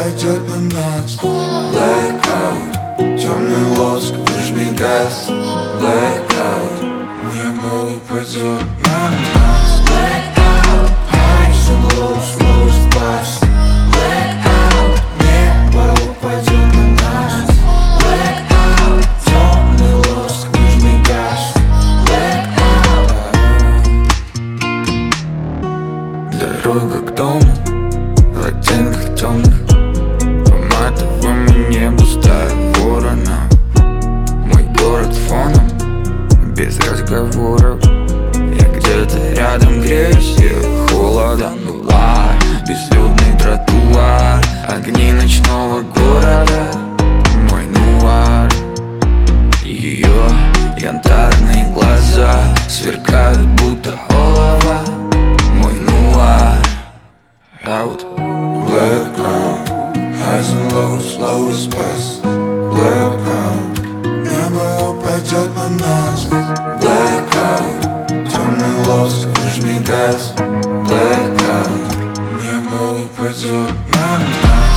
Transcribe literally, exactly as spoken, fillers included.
упадет на нас. Blackout, темный лоск, нижний газ. Blackout, небо упадет на нас. Blackout, highs and lows, lowest class. Blackout, небо упадет на нас. Blackout, темный лоск, нижний газ. Дорога к дому в оттенках темных, по матовому небу стая ворона. Мой город фоном, без разговоров. Я где-то рядом греюсь, и холода была. Безлюдный тротуар, огни ночного города. Мой нуар, ее янтарные глаза сверкают, будто олово. Мой нуар. Out. Blackout, highs and lows, lowest best. Blackout, небо упадет на нас. Blackout, темный лоск, нижний газ. Blackout, небо упадет на нас.